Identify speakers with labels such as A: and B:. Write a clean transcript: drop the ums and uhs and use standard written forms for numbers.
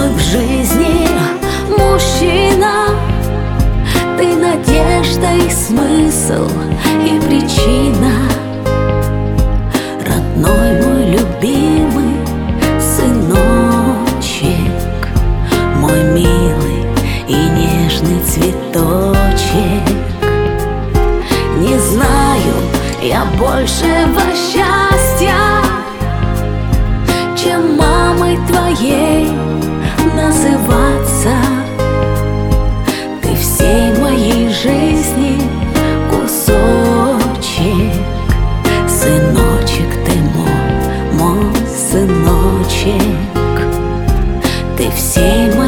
A: в жизни мужчина. Ты надежда и смысл, и причина. Родной мой любимый сыночек, мой милый и нежный цветочек. Не знаю я большего счастья, чем мамой твоей называться. Ты всей моей жизни кусочек, сыночек ты мой сыночек. Ты всей